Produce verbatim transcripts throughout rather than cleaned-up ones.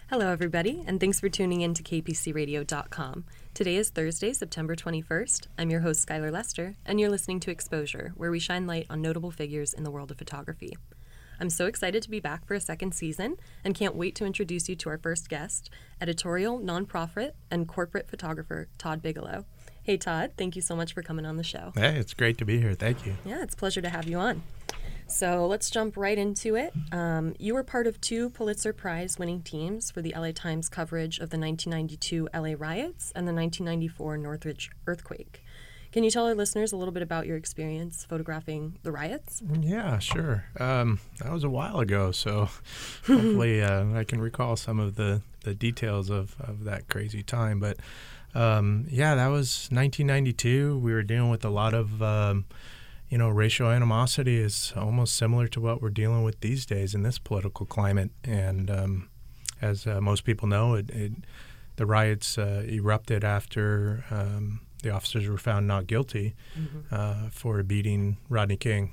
Hello, everybody, and thanks for tuning in to K P C radio dot com. Today is Thursday, September twenty-first. I'm your host, Skylar Lester, and you're listening to Exposure, where we shine light on notable figures in the world of photography. I'm so excited to be back for a second season and can't wait to introduce you to our first guest, editorial, nonprofit, and corporate photographer Todd Bigelow. Hey, Todd, thank you so much for coming on the show. Hey, it's great to be here. Thank you. Yeah, it's a pleasure to have you on. So let's jump right into it. Um, you were part of two Pulitzer Prize winning teams for the L A Times coverage of the nineteen ninety-two L A riots and the nineteen ninety-four Northridge earthquake. Can you tell our listeners a little bit about your experience photographing the riots? Yeah, sure. Um, that was a while ago, so hopefully uh, I can recall some of the, the details of, of that crazy time. But um, yeah, that was nineteen ninety-two. We were dealing with a lot of... Um, You know, racial animosity is almost similar to what we're dealing with these days in this political climate. And um, as uh, most people know, it, it, the riots uh, erupted after um, the officers were found not guilty mm-hmm. uh, for beating Rodney King.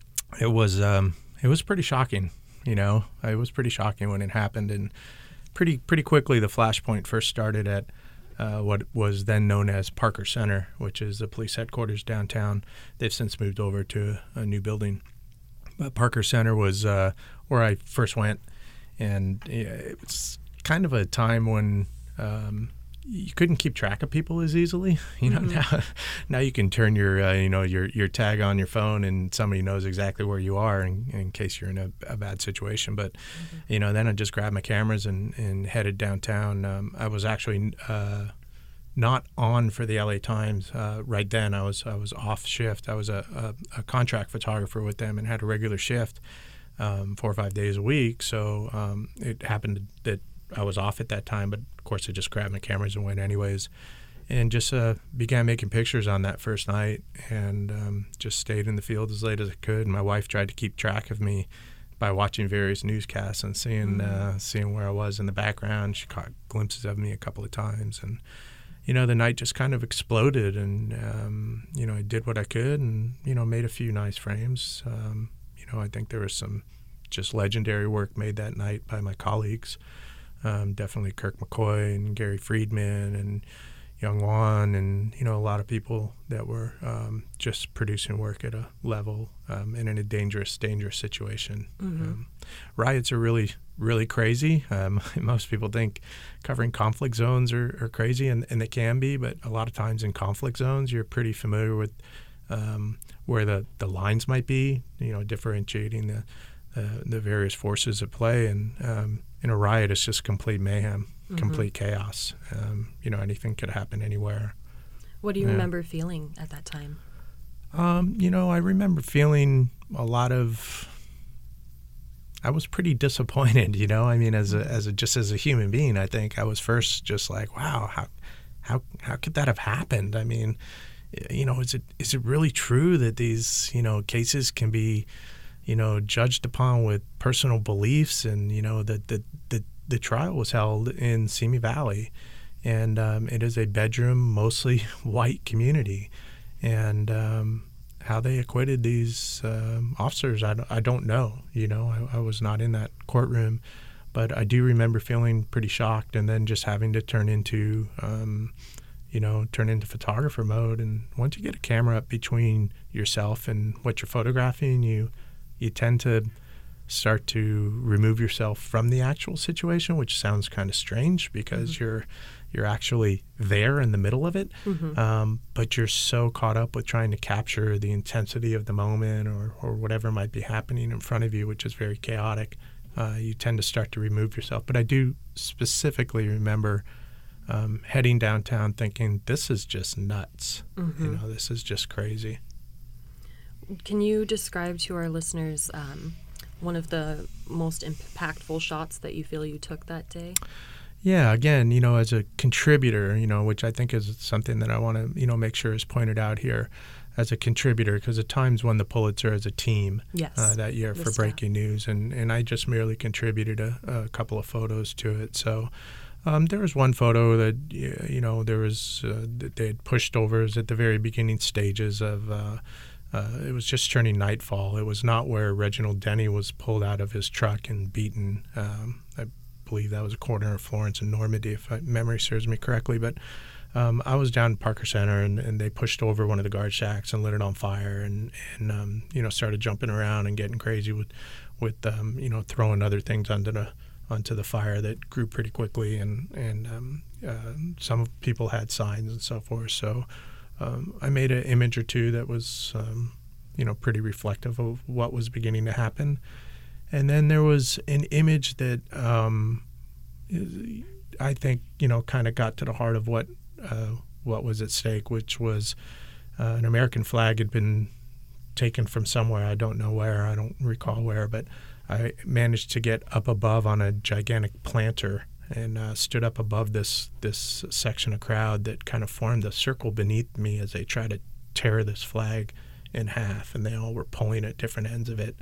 It was um, it was pretty shocking. You know, it was pretty shocking when it happened, and pretty pretty quickly the flashpoint first started at Uh, what was then known as Parker Center, which is the police headquarters downtown. They've since moved over to a, a new building. But Parker Center was uh, where I first went, and yeah, it was kind of a time when um, you couldn't keep track of people as easily. You know, mm-hmm. now now you can turn your uh, you know your your tag on your phone, and somebody knows exactly where you are in, in case you're in a, a bad situation. But mm-hmm. you know, then I just grabbed my cameras and, and headed downtown. Um, I was actually uh, not on for the L A Times uh, right then. I was I was off shift. I was a, a, a contract photographer with them and had a regular shift um, four or five days a week. So um, it happened that I was off at that time, but of course I just grabbed my cameras and went anyways, and just uh, began making pictures on that first night, and um, just stayed in the field as late as I could. And my wife tried to keep track of me by watching various newscasts and seeing mm-hmm. uh, seeing where I was in the background. She caught glimpses of me a couple of times, and you know, the night just kind of exploded, and um, you know, I did what I could, and you know, made a few nice frames. Um, you know, I think there was some just legendary work made that night by my colleagues. Um, definitely Kirk McCoy and Gary Friedman and Young Wan, and you know, a lot of people that were um, just producing work at a level um, and in a dangerous, dangerous situation. Mm-hmm. Um, riots are really, really crazy. Um, most people think covering conflict zones are, are crazy, and, and they can be, but a lot of times in conflict zones, you're pretty familiar with um, where the, the lines might be, you know, differentiating the uh, the various forces at play. And um, in a riot, it's just complete mayhem. Mm-hmm. Complete chaos. Um, you know, anything could happen anywhere. What do you yeah. remember feeling at that time? Um, you know, I remember feeling a lot of. I was pretty disappointed. You know, I mean, as a as a just as a human being, I think I was first just like, wow, how how how could that have happened? I mean, you know, is it is it really true that these you know cases can be, you know, judged upon with personal beliefs, and you know that the the The trial was held in Simi Valley, and um, it is a bedroom, mostly white community. And um, how they acquitted these um, officers, I don't, I don't know. You know, I, I was not in that courtroom, but I do remember feeling pretty shocked, and then just having to turn into, um, you know, turn into photographer mode. And once you get a camera up between yourself and what you're photographing, you you tend to start to remove yourself from the actual situation, which sounds kind of strange because mm-hmm. you're you're actually there in the middle of it, mm-hmm. um, but you're so caught up with trying to capture the intensity of the moment or, or whatever might be happening in front of you, which is very chaotic. Uh, you tend to start to remove yourself. But I do specifically remember um, heading downtown thinking, this is just nuts. Mm-hmm. You know, this is just crazy. Can you describe to our listeners um, one of the most impactful shots that you feel you took that day? Yeah, again, you know, as a contributor, you know, which I think is something that I want to, you know, make sure is pointed out here as a contributor, because at times won the Pulitzer as a team yes, uh, that year for breaking news, and, and I just merely contributed a, a couple of photos to it. So um, there was one photo that, you know, there was, uh, that they had pushed over, it was at the very beginning stages of, uh, uh, it was just turning nightfall. It was not where Reginald Denny was pulled out of his truck and beaten. Um, I believe that was a corner of Florence and Normandy, if I, memory serves me correctly. But um, I was down in Parker Center, and, and they pushed over one of the guard shacks and lit it on fire, and, and um, you know, started jumping around and getting crazy with, with um, you know, throwing other things onto the onto the fire that grew pretty quickly, and and um, uh, some people had signs and so forth. So um, I made an image or two that was, um, you know, pretty reflective of what was beginning to happen. And then there was an image that um, I think, you know, kind of got to the heart of what uh, what was at stake, which was uh, an American flag had been taken from somewhere. I don't know where. I don't recall where, but I managed to get up above on a gigantic planter and uh, stood up above this this section of crowd that kind of formed a circle beneath me as they tried to tear this flag in half, and they all were pulling at different ends of it,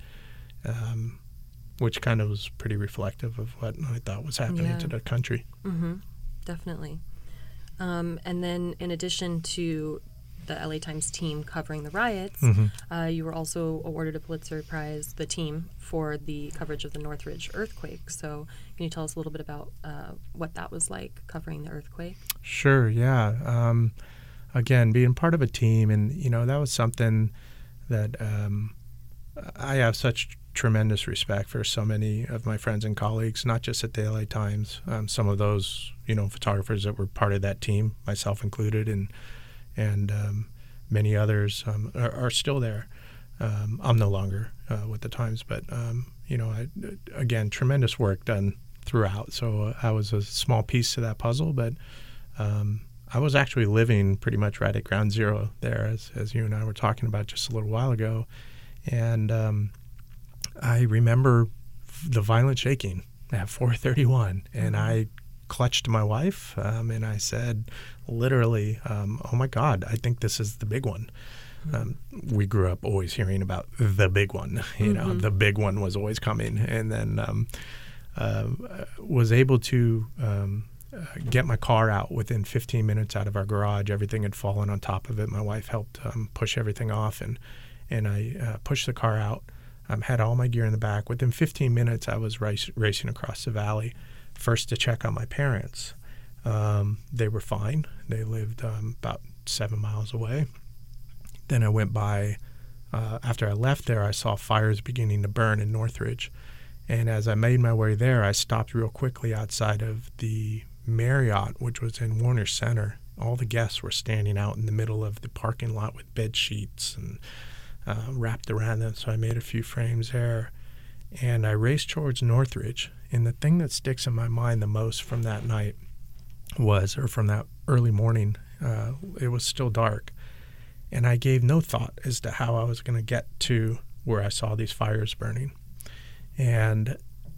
um, which kind of was pretty reflective of what I thought was happening yeah. to the country. Mm-hmm. Definitely. Um, and then in addition to the L A Times team covering the riots, mm-hmm. uh, you were also awarded a Pulitzer Prize, the team, for the coverage of the Northridge earthquake. So can you tell us a little bit about uh, what that was like, covering the earthquake? Sure, yeah. Um, again, being part of a team, and, you know, that was something that um, I have such tremendous respect for so many of my friends and colleagues, not just at the L A Times, um, some of those, you know, photographers that were part of that team, myself included, and and um, many others um, are, are still there. Um, I'm no longer uh, with the Times, but, um, you know, I, again, tremendous work done throughout. So uh, I was a small piece to that puzzle, but um, I was actually living pretty much right at ground zero there, as, as you and I were talking about just a little while ago. And um, I remember the violent shaking at four thirty-one, and I clutched my wife, um, and I said, literally, um, oh my God, I think this is the big one. Um, we grew up always hearing about the big one. You know, mm-hmm. the big one was always coming. And then um, uh, was able to um, uh, get my car out within fifteen minutes out of our garage. Everything had fallen on top of it. My wife helped um, push everything off, and, and I uh, pushed the car out, um, had all my gear in the back. Within fifteen minutes, I was race, racing across the valley, first to check on my parents. Um, they were fine. They lived um, about seven miles away. Then I went by, uh, after I left there, I saw fires beginning to burn in Northridge. And as I made my way there, I stopped real quickly outside of the Marriott, which was in Warner Center. All the guests were standing out in the middle of the parking lot with bed sheets and uh, wrapped around them. So I made a few frames there. And I raced towards Northridge. And the thing that sticks in my mind the most from that night was, or from that early morning, uh, it was still dark. And I gave no thought as to how I was going to get to where I saw these fires burning. And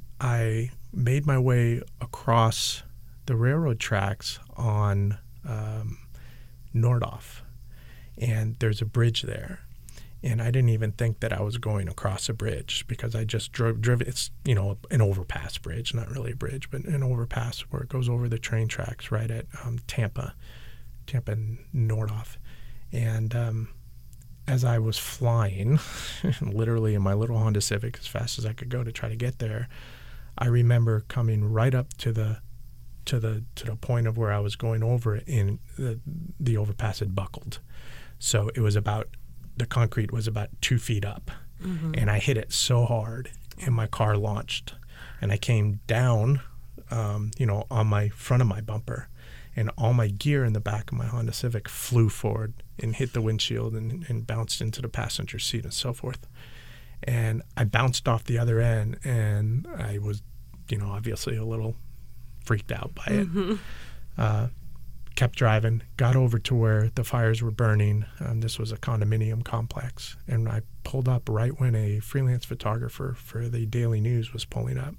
I made my way across the railroad tracks on um, Nordhoff. And there's a bridge there. And I didn't even think that I was going across a bridge because I just drove, drove it's, you know, an overpass bridge, not really a bridge, but an overpass where it goes over the train tracks right at um, Tampa, Tampa Nordhoff. And um, as I was flying, literally in my little Honda Civic as fast as I could go to try to get there, I remember coming right up to the to the to the point of where I was going over it, and the, the overpass had buckled. So it was about, the concrete was about two feet up, mm-hmm. and I hit it so hard, and my car launched, and I came down, um, you know, on my front of my bumper. And all my gear in the back of my Honda Civic flew forward and hit the windshield and, and bounced into the passenger seat and so forth. And I bounced off the other end, and I was, you know, obviously a little freaked out by it. Mm-hmm. Uh, kept driving, got over to where the fires were burning. Um, this was a condominium complex. And I pulled up right when a freelance photographer for the Daily News was pulling up.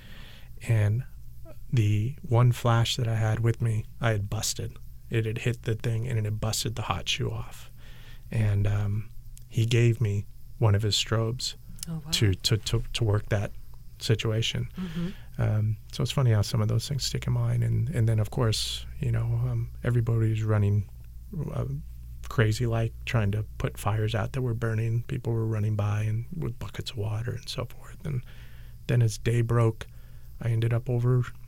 And the one flash that I had with me, I had busted. It had hit the thing, and it had busted the hot shoe off. And um, he gave me one of his strobes oh, wow. to, to, to, to work that situation. Mm-hmm. Um, so it's funny how some of those things stick in mind. And, and then, of course, you know, um, everybody's running uh, crazy, like trying to put fires out that were burning. People were running by and with buckets of water and so forth. And then as day broke, I ended up over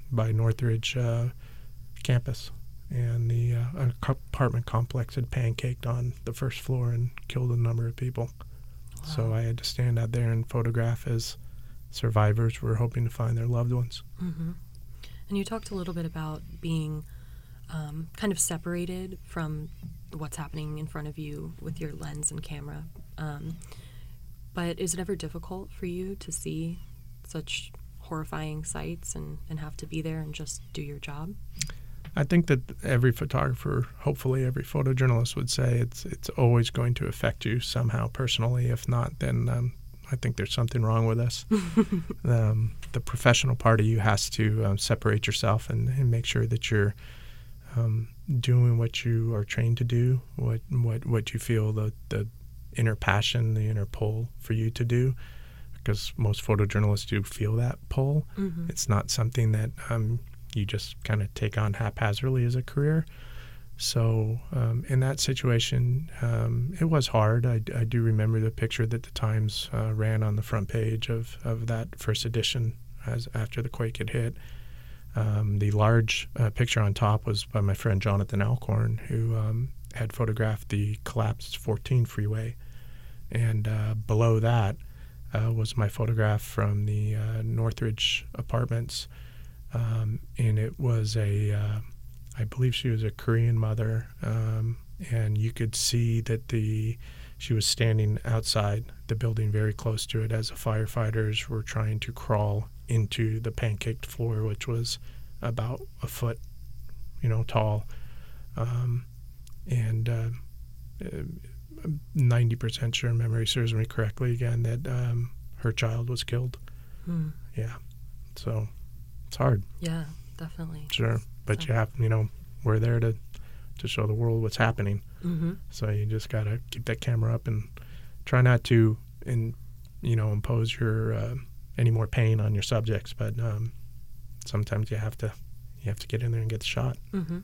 by Northridge uh, campus, and the uh, apartment complex had pancaked on the first floor and killed a number of people. Wow. So I had to stand out there and photograph as survivors were hoping to find their loved ones. Mm-hmm. And you talked a little bit about being um, kind of separated from what's happening in front of you with your lens and camera. Um, but is it ever difficult for you to see such horrifying sights and, and have to be there and just do your job? I think that every photographer, hopefully every photojournalist would say it's it's always going to affect you somehow personally. If not, then um, I think there's something wrong with us. um, the professional part of you has to um, separate yourself and, and make sure that you're um, doing what you are trained to do, what what what you feel the, the inner passion, the inner pull for you to do. Because most photojournalists do feel that pull. Mm-hmm. It's not something that um, you just kind of take on haphazardly as a career. So um, in that situation, um, it was hard. I, I do remember the picture that the Times uh, ran on the front page of, of that first edition as after the quake had hit. Um, the large uh, picture on top was by my friend Jonathan Alcorn, who um, had photographed the collapsed fourteen freeway. And uh, below that, Uh, was my photograph from the uh, Northridge apartments, um, and it was a, uh, I believe she was a Korean mother, um, and you could see that the she was standing outside the building very close to it as the firefighters were trying to crawl into the pancaked floor, which was about a foot, you know, tall, um, and uh, ninety percent sure memory serves me correctly again that um, her child was killed. Hmm. Yeah. So it's hard. Yeah, definitely. Sure. But so. you have, you know, we're there to, to show the world what's happening. Mm-hmm. So you just got to keep that camera up and try not to, in, you know, impose your uh, any more pain on your subjects. But um, sometimes you have to, you have to get in there and get the shot. Mm-hmm.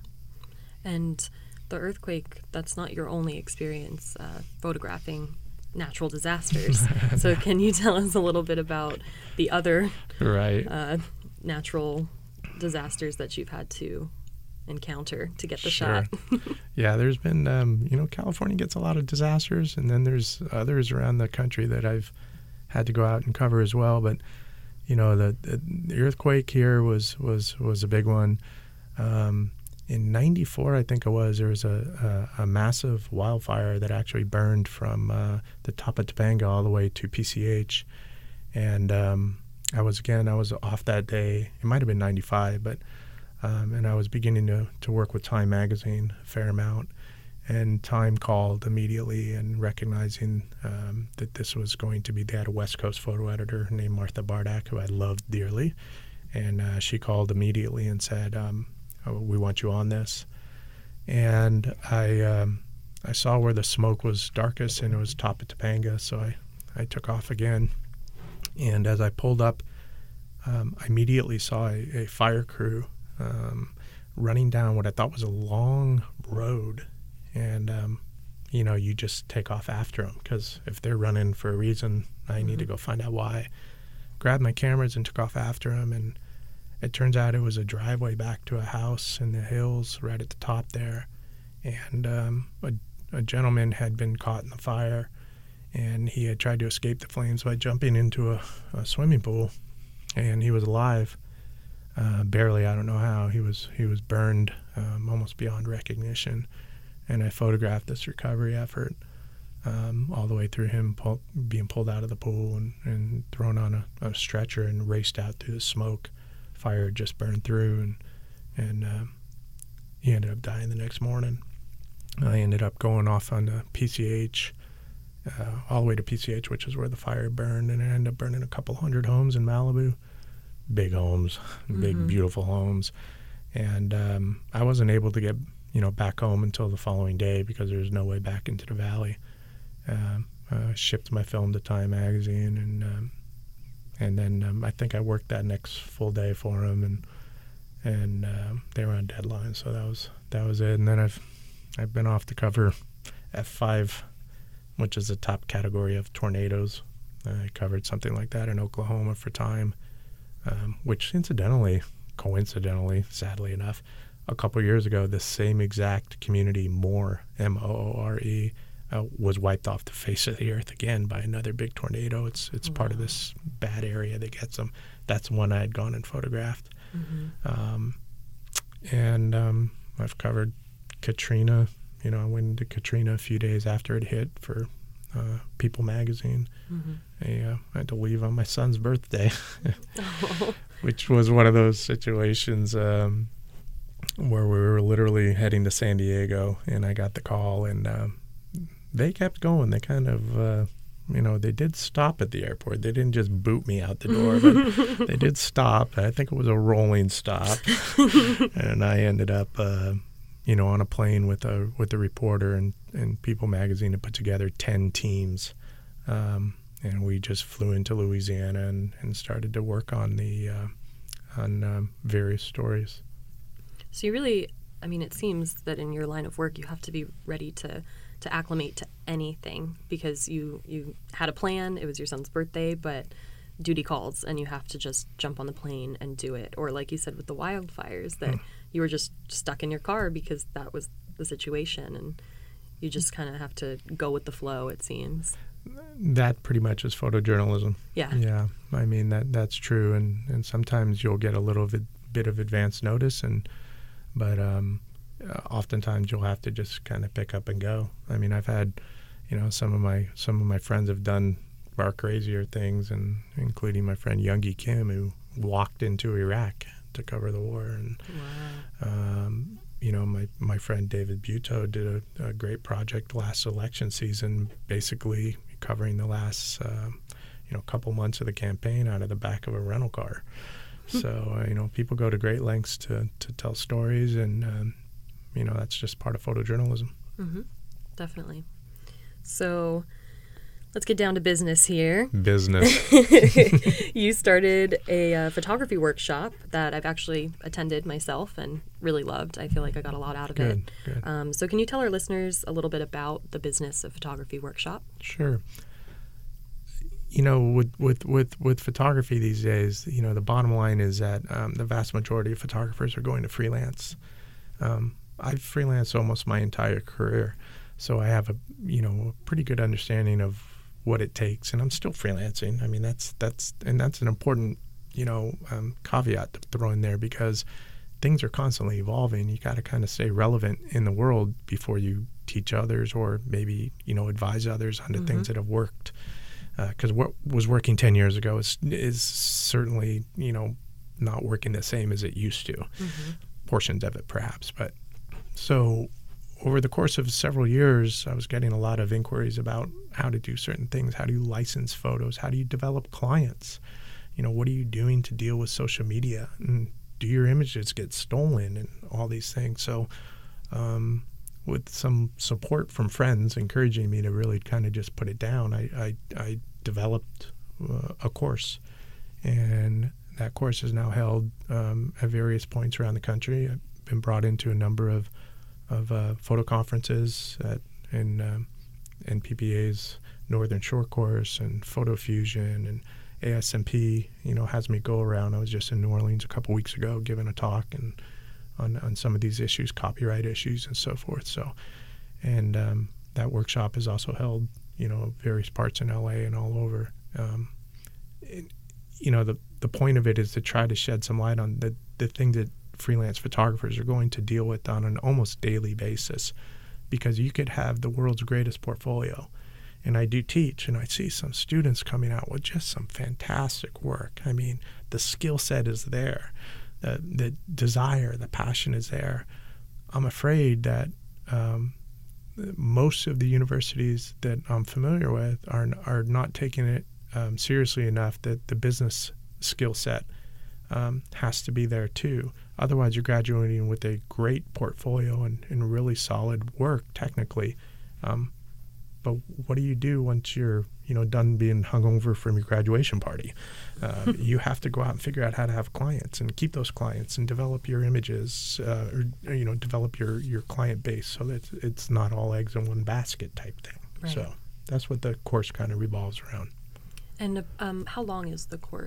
And the earthquake, that's not your only experience uh, photographing natural disasters. So can you tell us a little bit about the other right. uh, natural disasters that you've had to encounter to get the sure. shot? Yeah, there's been, um, you know, California gets a lot of disasters, and then there's others around the country that I've had to go out and cover as well. But, you know, the, the, the earthquake here was, was, was a big one. Um, In ninety-four, I think it was, there was a, a, a massive wildfire that actually burned from uh, the top of Topanga all the way to P C H. And um, I was, again, I was off that day. It might have been ninety-five, but um, and I was beginning to, to work with Time Magazine a fair amount. And Time called immediately and recognizing um, that this was going to be, they had a West Coast photo editor named Martha Bardak, who I loved dearly. And uh, she called immediately and said, um, oh, we want you on this. And I um, I saw where the smoke was darkest, and it was top of Topanga, so I, I took off again. And as I pulled up, um, I immediately saw a, a fire crew um, running down what I thought was a long road. And, um, you know, you just take off after them, because if they're running for a reason, I mm-hmm. need to go find out why. Grabbed my cameras and took off after them, and it turns out it was a driveway back to a house in the hills right at the top there. And um, a, a gentleman had been caught in the fire, and he had tried to escape the flames by jumping into a, a swimming pool. And he was alive, uh, barely, I don't know how. He was he was burned um, almost beyond recognition. And I photographed this recovery effort um, all the way through him pull, being pulled out of the pool and, and thrown on a, a stretcher and raced out through the smoke. Fire had just burned through, and and uh, he ended up dying the next morning. I ended up going off on the P C H, uh, all the way to P C H, which is where the fire burned, and it ended up burning a couple hundred homes in Malibu. Big homes, big, mm-hmm. beautiful homes. And um, I wasn't able to get, you know, back home until the following day because there was no way back into the valley. Um, uh, shipped my film to Time Magazine, and um, And then um, I think I worked that next full day for them, and and uh, they were on deadline, so that was that was it. And then I've I've been off to cover F five, which is the top category of tornadoes. I covered something like that in Oklahoma for Time, um, which incidentally coincidentally, sadly enough, a couple years ago, the same exact community, Moore, M O O R E, uh, was wiped off the face of the earth again by another big tornado. It's it's wow. part of this bad area that gets them. That's one I had gone and photographed. Mm-hmm. Um, and um, I've covered Katrina. You know, I went into Katrina a few days after it hit for uh, People magazine. Mm-hmm. I, uh, I had to leave on my son's birthday, oh. which was one of those situations um, where we were literally heading to San Diego, and I got the call, and um, they kept going. They kind of, uh, you know, they did stop at the airport. They didn't just boot me out the door, but they did stop. I think it was a rolling stop, and I ended up, uh, you know, on a plane with a with a reporter, and, and People magazine had put together ten teams, um, and we just flew into Louisiana and, and started to work on the uh, on um, various stories. So you really, I mean, it seems that in your line of work, you have to be ready to, to acclimate to anything, because you, you had a plan, it was your son's birthday, but duty calls and you have to just jump on the plane and do it. Or like you said with the wildfires, that mm. you were just stuck in your car because that was the situation, and you just kind of have to go with the flow, it seems. That pretty much is photojournalism. Yeah. Yeah. I mean, that that's true. And, and sometimes you'll get a little bit, bit of advance notice, and But um, uh, oftentimes you'll have to just kind of pick up and go. I mean, I've had, you know, some of my some of my friends have done far crazier things, and including my friend Youngie Kim, who walked into Iraq to cover the war. And wow. um, you know, my my friend David Butow did a, a great project last election season, basically covering the last uh, you know couple months of the campaign out of the back of a rental car. So, uh, you know, people go to great lengths to, to tell stories, and, um, you know, that's just part of photojournalism. Mm-hmm. Definitely. So let's get down to business here. Business. You started a uh, photography workshop that I've actually attended myself and really loved. I feel like I got a lot out of good, it. Good. Um, so can you tell our listeners a little bit about the business of photography workshop? Sure. You know, with, with, with, with photography these days, you know, the bottom line is that um, the vast majority of photographers are going to freelance. Um, I've freelanced almost my entire career, so I have a, you know, a pretty good understanding of what it takes, and I'm still freelancing. I mean, that's, that's, and that's an important, you know, um, caveat to throw in there, because things are constantly evolving. You got to kind of stay relevant in the world before you teach others, or maybe, you know, advise others on the mm-hmm. things that have worked. Because uh, what was working ten years ago is is certainly, you know, not working the same as it used to. Mm-hmm. Portions of it, perhaps. But so over the course of several years, I was getting a lot of inquiries about how to do certain things. How do you license photos? How do you develop clients? You know, what are you doing to deal with social media? And do your images get stolen, and all these things? So um, with some support from friends encouraging me to really kind of just put it down, I, I, I developed uh, a course. And that course is now held um, at various points around the country. I've been brought into a number of, of uh, photo conferences at, in, um, in P P A's Northern Shore course, and Photo Fusion, and A S M P, you know, has me go around. I was just in New Orleans a couple weeks ago giving a talk and on, on some of these issues, copyright issues and so forth. So, and um, that workshop is also held, you know, various parts in L A and all over. Um, it, you know, the the point of it is to try to shed some light on the, the things that freelance photographers are going to deal with on an almost daily basis, because you could have the world's greatest portfolio. And I do teach, and I see some students coming out with just some fantastic work. I mean, the skill set is there. The, the desire, the passion is there. I'm afraid that um, most of the universities that I'm familiar with are are not taking it um, seriously enough, that the business skill set um, has to be there too. Otherwise, you're graduating with a great portfolio and, and really solid work technically. Um, but what do you do once you're, you know, done being hungover from your graduation party? Uh, you have to go out and figure out how to have clients and keep those clients and develop your images, uh, or, you know, develop your, your client base so that it's not all eggs in one basket type thing. Right. So that's what the course kind of revolves around. And um, how long is the course?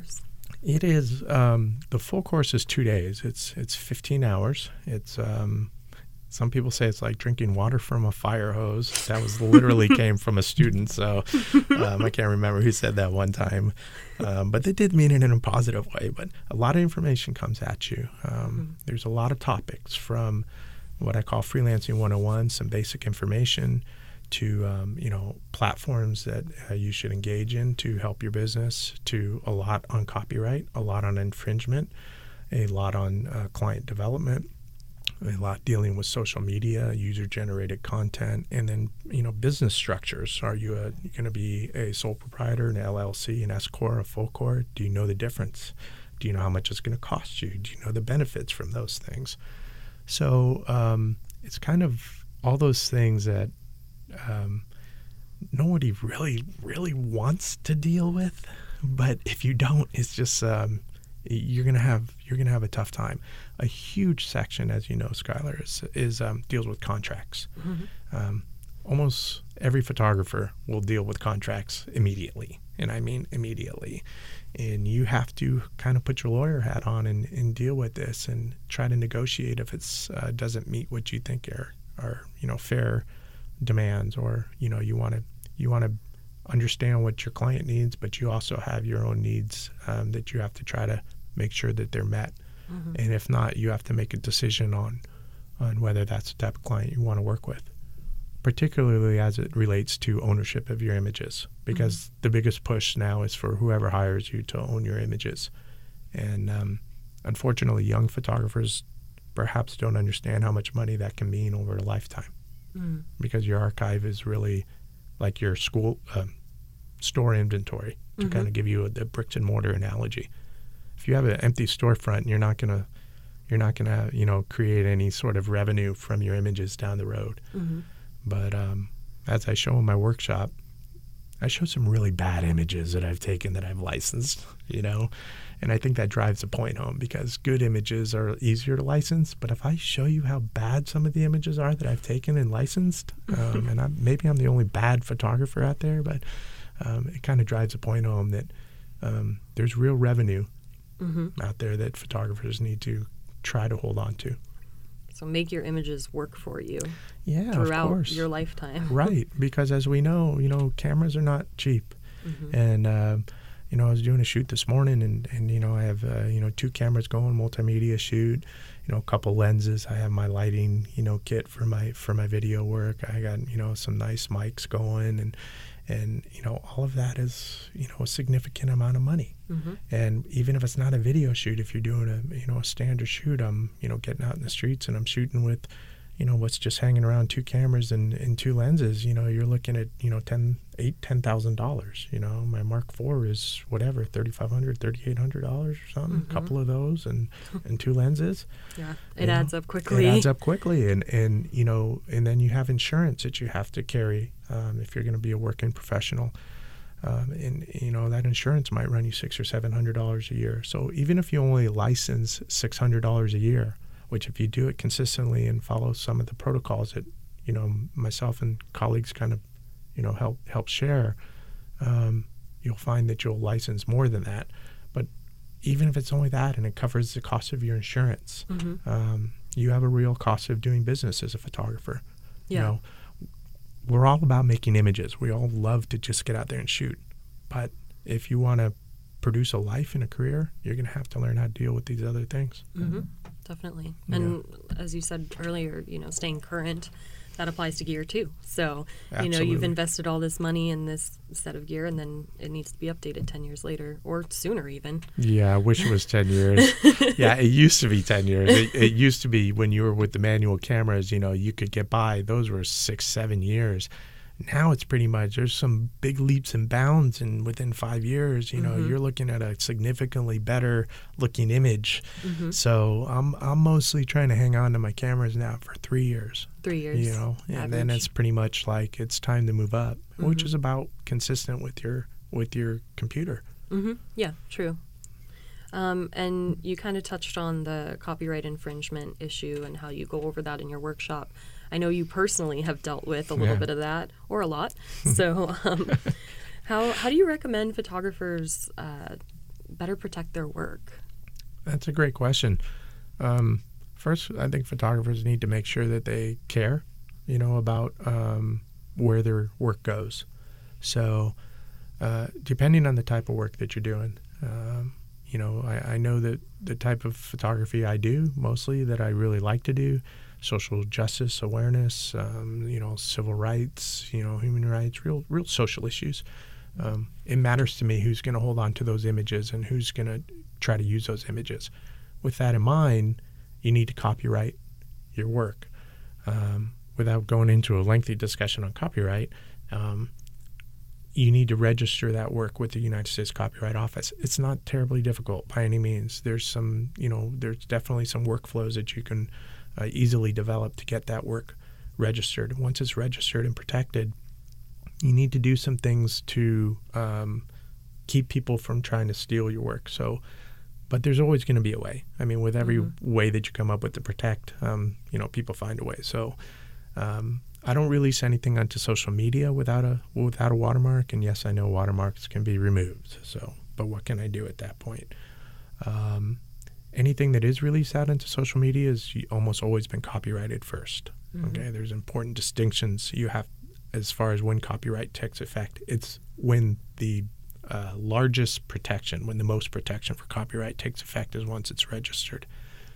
It is. Um, the full course is two days. It's it's fifteen hours. It's um, some people say it's like drinking water from a fire hose. That was literally came from a student. So um, I can't remember who said that one time, um, but they did mean it in a positive way. But a lot of information comes at you. Um, mm-hmm. There's a lot of topics from what I call freelancing one oh one, some basic information, to um, you know platforms that uh, you should engage in to help your business, to a lot on copyright, a lot on infringement, a lot on uh, client development, a lot dealing with social media, user-generated content, and then you know business structures. Are you going to be a sole proprietor, an L L C, an S corp, a full corp? Do you know the difference? Do you know how much it's going to cost you? Do you know the benefits from those things? So um, it's kind of all those things that Um, nobody really, really wants to deal with, but if you don't, it's just um, you're gonna have you're gonna have a tough time. A huge section, as you know, Skylar, is, is um, deals with contracts. Mm-hmm. Um, almost every photographer will deal with contracts immediately, and I mean immediately. And you have to kind of put your lawyer hat on and, and deal with this and try to negotiate if it's uh, doesn't meet what you think are are you know fair demands, or you know you want to you want to understand what your client needs, but you also have your own needs um, that you have to try to make sure that they're met. Mm-hmm. And if not, you have to make a decision on on whether that's the type of client you want to work with, particularly as it relates to ownership of your images, because mm-hmm. the biggest push now is for whoever hires you to own your images. And um, unfortunately, young photographers perhaps don't understand how much money that can mean over a lifetime. Mm. Because your archive is really like your school um, store inventory, to mm-hmm. kind of give you a, the bricks and mortar analogy. If you have an empty storefront, you're not gonna you're not gonna you know create any sort of revenue from your images down the road. Mm-hmm. But um, as I show in my workshop, I show some really bad images that I've taken that I've licensed, you know, and I think that drives the point home, because good images are easier to license. But if I show you how bad some of the images are that I've taken and licensed, um, and I'm, maybe I'm the only bad photographer out there, but um, it kind of drives the point home that um, there's real revenue mm-hmm. out there that photographers need to try to hold on to. So make your images work for you yeah, throughout of course. your lifetime. Right, because as we know, you know, cameras are not cheap. Mm-hmm. And, uh, you know, I was doing a shoot this morning, and, and you know, I have, uh, you know, two cameras going, multimedia shoot, you know, a couple lenses. I have my lighting, you know, kit for my for my video work. I got, you know, some nice mics going, and, and you know, all of that is, you know, a significant amount of money. Mm-hmm. And even if it's not a video shoot, if you're doing a, you know, a standard shoot, I'm, you know, getting out in the streets and I'm shooting with, you know, what's just hanging around two cameras and, and two lenses, you know, you're looking at, you know, ten, eight, ten thousand dollars. You know, my Mark four is whatever, thirty-five hundred, thirty-eight hundred dollars or something. Mm-hmm. A couple of those and, and two lenses. Yeah, it adds know, up quickly. It adds up quickly, and and you know, and then you have insurance that you have to carry um, if you're going to be a working professional. Um, and you know that insurance might run you six or seven hundred dollars a year. So even if you only license six hundred dollars a year, which if you do it consistently and follow some of the protocols that you know myself and colleagues kind of you know help help share, um, you'll find that you'll license more than that. But even if it's only that and it covers the cost of your insurance, mm-hmm. um, you have a real cost of doing business as a photographer. Yeah. You know, we're all about making images. We all love to just get out there and shoot. But if you want to produce a life and a career, you're going to have to learn how to deal with these other things. Mm-hmm. Definitely. And yeah. as you said earlier, you know, staying current, that applies to gear too. So, Absolutely. you know, you've invested all this money in this set of gear, and then it needs to be updated ten years later, or sooner even. Yeah, I wish it was ten years. Yeah, it used to be ten years. It, it used to be when you were with the manual cameras, you know, you could get by. Those were six, seven years. Now it's pretty much, there's some big leaps and bounds, and within five years, you know, mm-hmm. you're looking at a significantly better looking image. Mm-hmm. So I'm I'm mostly trying to hang on to my cameras now for three years. Three years. You know, and average. Then it's pretty much like it's time to move up, mm-hmm. which is about consistent with your with your computer. Mm-hmm. Yeah, true. Um, and you kind of touched on the copyright infringement issue and how you go over that in your workshop. I know you personally have dealt with a little yeah. bit of that, or a lot. So um, how how do you recommend photographers uh, better protect their work? That's a great question. Um, first, I think photographers need to make sure that they care, you know, about um, where their work goes. So uh, depending on the type of work that you're doing, um, you know, I, I know that the type of photography I do, mostly that I really like to do, social justice awareness, um, you know, civil rights, you know, human rights, real, real social issues. Um, it matters to me who's going to hold on to those images and who's going to try to use those images. With that in mind, you need to copyright your work. Um, without going into a lengthy discussion on copyright, um, you need to register that work with the United States Copyright Office. It's not terribly difficult by any means. There's some, you know, there's definitely some workflows that you can uh, easily develop to get that work registered. Once it's registered and protected, you need to do some things to um, keep people from trying to steal your work. So, but there's always going to be a way. I mean, with every mm-hmm. way that you come up with to protect, um, you know, people find a way. So, um, I don't release anything onto social media without a without a watermark. And yes, I know watermarks can be removed. So, but what can I do at that point? Um, anything that is released out into social media is almost always been copyrighted first. Mm-hmm. Okay, there's important distinctions you have as far as when copyright takes effect. It's when the uh, largest protection, when the most protection for copyright takes effect is once it's registered.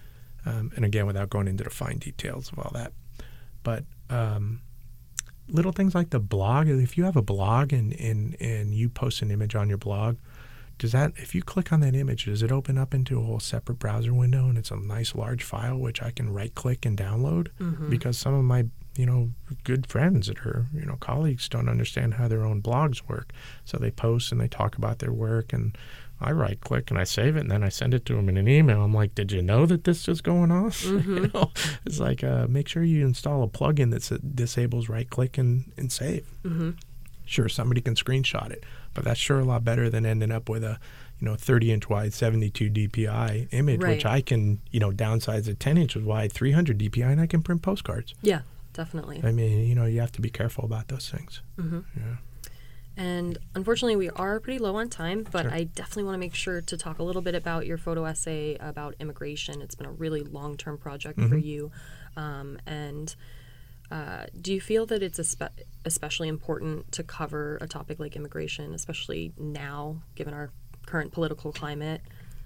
Um, and again, without going into the fine details of all that. But um, little things like the blog, if you have a blog and, and, and you post an image on your blog, does that, if you click on that image, does it open up into a whole separate browser window and it's a nice large file which I can right click and download? Mm-hmm. Because some of my, you know, good friends that are, you know, colleagues don't understand how their own blogs work. So they post and they talk about their work, and I right click and I save it and then I send it to them in an email. I'm like, did you know that this is going on? Mm-hmm. You know, it's like, uh, make sure you install a plugin that disables right click and, and save. Mm-hmm. Sure, somebody can screenshot it, but that's sure a lot better than ending up with a, you know, thirty inch wide, seventy-two D P I image, right. which I can, you know, downsize to ten inches wide, three hundred D P I, and I can print postcards. Yeah, definitely. I mean, you know, you have to be careful about those things. Mm-hmm. Yeah. And unfortunately, we are pretty low on time, but Sure. I definitely want to make sure to talk a little bit about your photo essay about immigration. It's been a really long-term project mm-hmm. for you. Um, and uh, do you feel that it's espe- especially important to cover a topic like immigration, especially now, given our current political climate?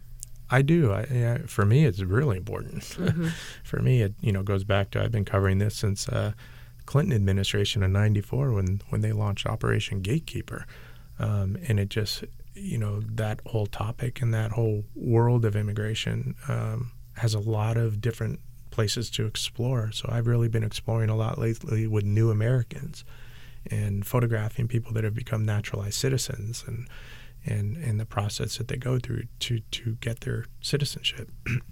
I do. I, yeah, for me, it's really important. Mm-hmm. For me, it you know goes back to I've been covering this since uh, Clinton administration in ninety-four when when they launched Operation Gatekeeper, um, and it just you know that whole topic and that whole world of immigration um, has a lot of different places to explore. So I've really been exploring a lot lately with new Americans and photographing people that have become naturalized citizens and. And, and the process that they go through to, to get their citizenship.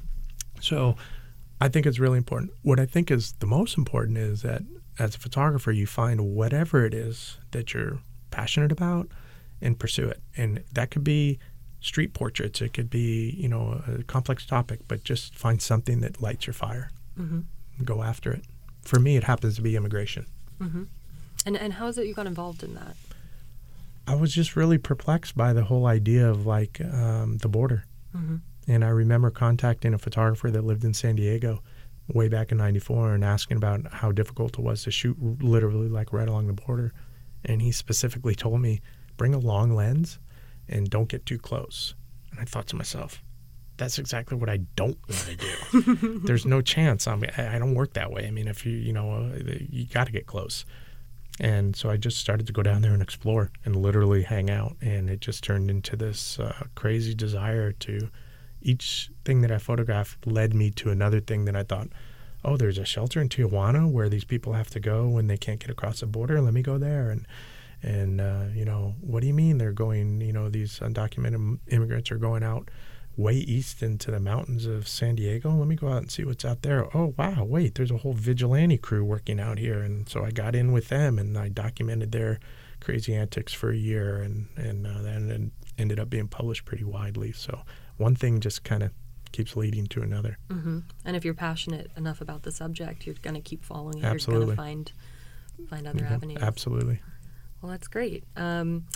So I think it's really important. What I think is the most important is that as a photographer, you find whatever it is that you're passionate about and pursue it. And that could be street portraits. It could be, you know, a complex topic, but just find something that lights your fire. Mm-hmm. And go after it. For me, it happens to be immigration. Mm-hmm. And, and how is it you got involved in that? I was just really perplexed by the whole idea of like um, the border. Mm-hmm. And I remember contacting a photographer that lived in San Diego way back in ninety-four and asking about how difficult it was to shoot literally like right along the border. And he specifically told me, bring a long lens and don't get too close. And I thought to myself, that's exactly what I don't want to do. There's no chance. I mean, I don't work that way. I mean, if you, you know, uh, you got to get close. And so I just started to go down there and explore and literally hang out. And it just turned into this uh, crazy desire to, each thing that I photographed led me to another thing that I thought, oh, there's a shelter in Tijuana where these people have to go when they can't get across the border. Let me go there. And, and uh, you know, what do you mean they're going, you know, these undocumented immigrants are going out way east into the mountains of San Diego. Let me go out and see what's out there. Oh, wow, wait, there's a whole vigilante crew working out here. And so I got in with them and I documented their crazy antics for a year, and, and uh, then ended up being published pretty widely. So one thing just kind of keeps leading to another. Mm-hmm. And if you're passionate enough about the subject, you're going to keep following it. Absolutely. You're going to find find other mm-hmm. avenues. Absolutely. Well, that's great. Um,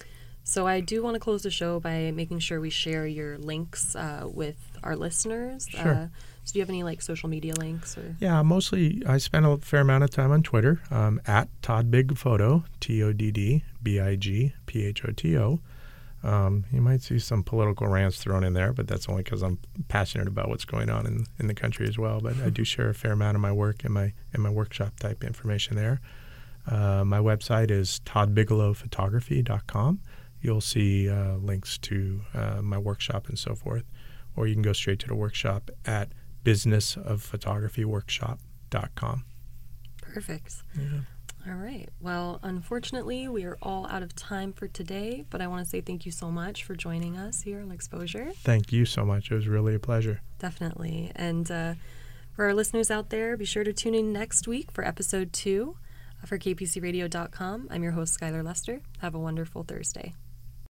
So I do want to close the show by making sure we share your links uh, with our listeners. Sure. Uh, so do you have any like social media links? Or? Yeah, mostly I spend a fair amount of time on Twitter, um, at Todd Big Photo, T O D D B I G P H O T O. Um, you might see some political rants thrown in there, but that's only because I'm passionate about what's going on in, in the country as well. But I do share a fair amount of my work and my and my workshop type information there. Uh, my website is todd bigelow photography dot com. You'll see uh, links to uh, my workshop and so forth. Or you can go straight to the workshop at business of photography workshop dot com. Perfect. Yeah. All right. Well, unfortunately, we are all out of time for today, but I want to say thank you so much for joining us here on Exposure. Thank you so much. It was really a pleasure. Definitely. And uh, for our listeners out there, be sure to tune in next week for episode two for K P C radio dot com. I'm your host, Skylar Lester. Have a wonderful Thursday.